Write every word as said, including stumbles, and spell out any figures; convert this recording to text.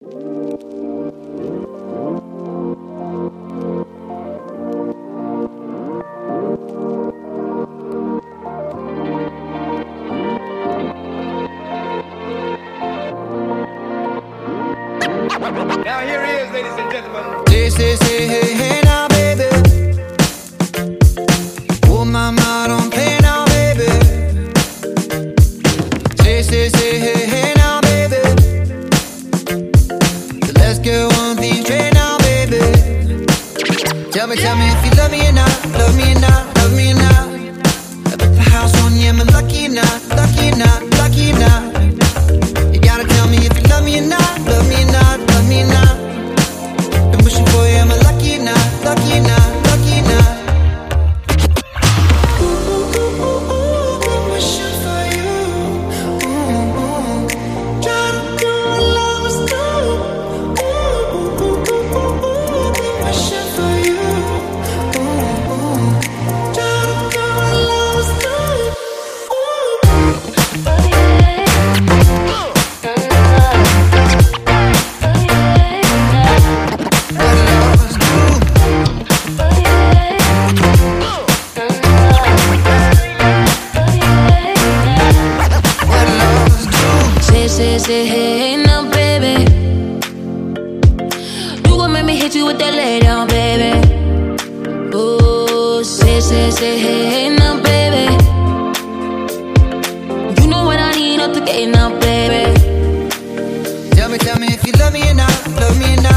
Now here he is, ladies and gentlemen. Say, say, say, hey, hey now, baby. Oh, mama, don't play now, baby. Say, say, say, hey, hey now, baby. So let's get one thing straight now, baby. Tell me, tell me if you love me or not, love me or not, love me or not. I put the house on you, am I lucky or not, lucky or not, lucky or not? You gotta tell me if you love me or not, love me or not, love me or not. I'm wishing for you, am I lucky or not, lucky or not, lucky or not? Ooh, ooh, ooh, ooh, ooh, I'm wishing for you. Ooh, ooh. Try to do what lovers do. Ooh, ooh, ooh, ooh, ooh, ooh, I'm wishing for you. Ooh, ooh. Try to do what lovers do. Say, say, hey, now, baby. You gon' make me hit you with that lay down, baby. Oh, say, say, say, hey, now, baby. You know what I need up the gate now, baby. Tell me, tell me if you love me or not, love me or not.